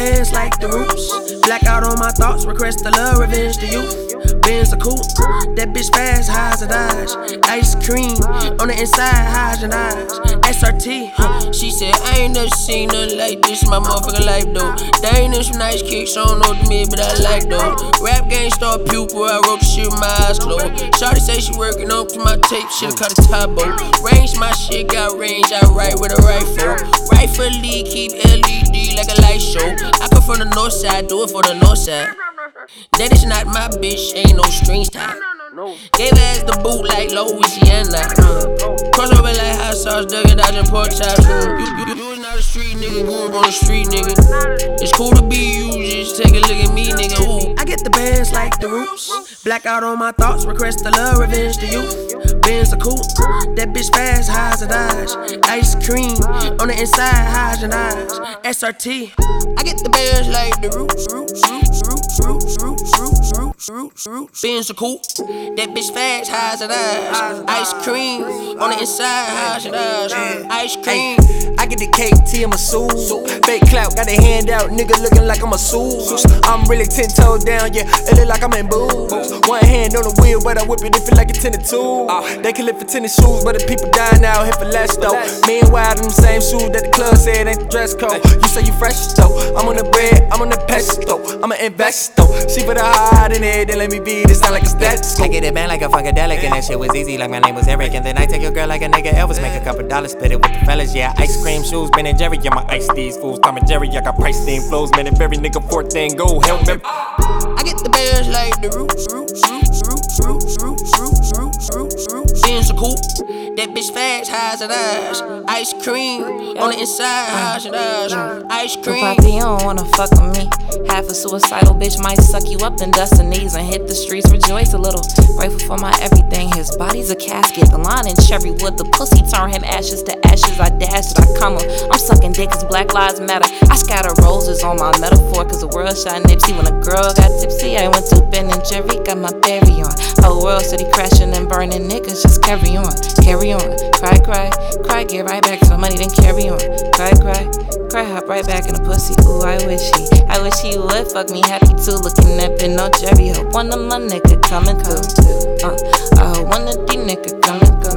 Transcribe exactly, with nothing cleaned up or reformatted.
bands like the Roots. Blackout on my thoughts, request the love, revenge the youth. Benz a coupe, that bitch fast, high as a Dodge. Ice cream, on the inside, high as an eyes. S R T, huh. She said, I ain't never seen nothing like this in my motherfucking life, though. They ain't in some nice kicks, I don't know what to me, but I like, though. Rap game star pupil, I wrote the shit with my eyes closed. Shawty say she working on to my tape, shit'll cut a top out. Range, my shit got range, I write with a rifle. Rightfully keep L E D like a light show. I come from the north side, do it for the north side. That is not my bitch, ain't no strings tied. Gave ass the boot like Louisiana. Cross over like hot sauce, dugging dodging pork chops. You, you, you is not a street nigga, you on the street nigga. It's cool to be you, just take a look at me, nigga. Ooh. I get the bands like the Roots. Blackout on my thoughts, request the love, revenge the youth. Benz a coupe, that bitch fast, high as a Dodge. Ice cream, on the inside, high as an eyes. S R T, I get the bands like the Roots. Roots, roots, roots, roots, roots, roots, roots, roots, roots. Benz a coupe, that bitch fast, high as an eyes. Ice cream, on the inside, high as an eyes. Ice cream. I get the K T, I'm a suit. Fake clout, got a hand out, nigga looking like I'm a suit. I'm really ten toes down, yeah, it look like I'm in boots. One hand on the wheel, but I whip it, it feel like a ten to two. They can live for tennis shoes, but the people dying out here for less though. Meanwhile, them same shoes that the club said ain't the dress code. You say you fresh though, I'm on the bread, I'm on the pesto. I'm an investor, she put a heart in it, then let me be, this sound like a stethoscope. I get it bang like a funkadelic, and that shit was easy like my name was Eric. And then I take your girl like a nigga Elvis, make a couple dollars, split it with the fellas, yeah. Ice cream shoes, Ben and Jerry, yeah, my ice these fools. Tom and Jerry, I got price theme flows, man, and very nigga fourteen, go help me. I get the bands like the Roots, Roots, Roots, Roots, Roots, Roots, Roots, Roots, Roots, Roots. Benz a coupe, that bitch fast, high as an eyes. Ice cream, on the inside, high as an eyes. Ice cream. Papi, you don't wanna fuck with me. Half a suicidal bitch might suck you up, then dust the knees and hit the streets. Rejoice a little, grateful for my everything. His body's a casket, the line in cherry wood. The pussy turn him ashes to ashes. I dash it, I come up. I'm sucking dick cause black lives matter. I scatter roses on my metaphor cause the world shot Nipsey. When a girl got tipsy, I went to Ben and Jerry, got my berry on. Whole world city crashing and burning, niggas just carry on, carry on. Cry, cry, cry, get right back to the money, then carry on. Cry, cry, cry, hop right back in the pussy. Ooh, I wish he, I wish he would fuck me happy too. Looking at Ben on Jerry, hope one of my nigga coming through. Uh, I hope one of these niggas coming through.